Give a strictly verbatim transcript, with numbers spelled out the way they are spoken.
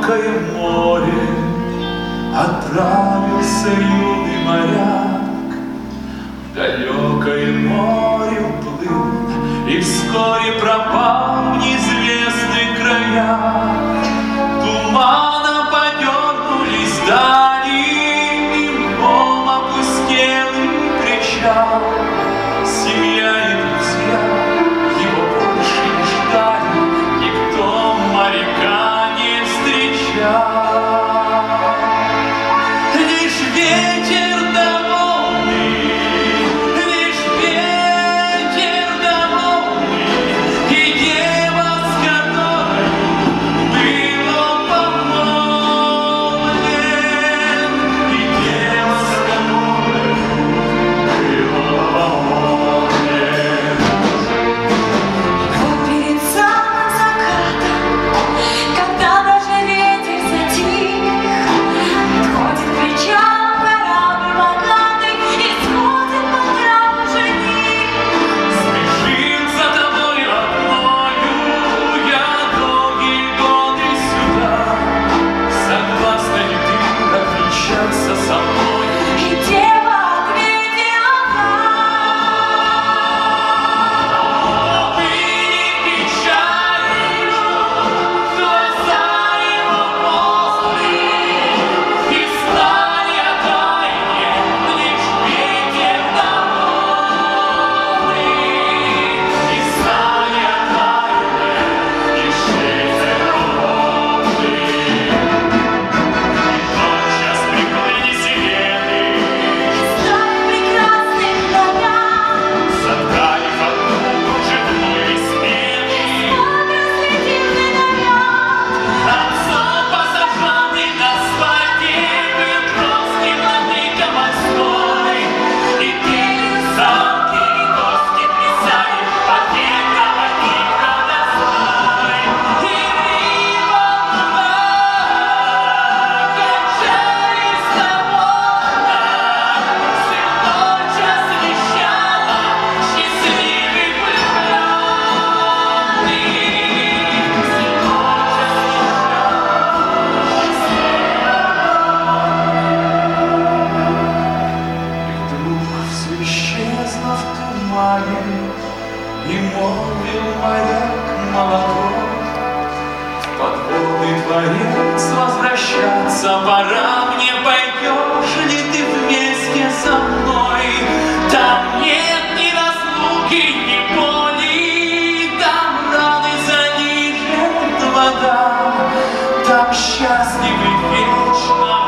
далекое море отправился юный моряк. В далекое море уплыл и вскоре пропал в неизвестных краях. Туманом подернулись дали, и дом опустел и кричал. Семья и друзья его больше не ждали, никто моряка не встречал. Лишь ветер до волны, лишь ветер до волны, и дева, с которой был он помолвлен, и дева, с которой был он помолвлен. Вот перед самым закатом, когда даже ветер затих, отходит к причалу корабль богатый, и сходит по трапу жених. Спешим за тобой, родною, я долгие годы сюда. Согласна ли ты обвенчаться со мной? И дева ответила Ты не печаль, глаза его полны, и стали отдайне лишь ветер до волны, и стали отдайне лишь ветер до волны. И тотчас приплыли сирены, стали прекрасных ногам, соткали фату кружевную из пены. образцветивный наряд. Отцом посаженный на свадьбе был грозный владыка морской, и пели замки, и гости плясали под ветром они колдовской. И рыба качались на волнах, сын тотчас вещала счастливый влюбленный, сын тотчас И вдруг все исчезло в тумане, и молвил моряк молодой: в подводный дворец возвращаться пора мне, пойдешь ли ты вместе со мной? Там нет ни разлуки, ни боли, там раны занижет вода, там счастливы вечно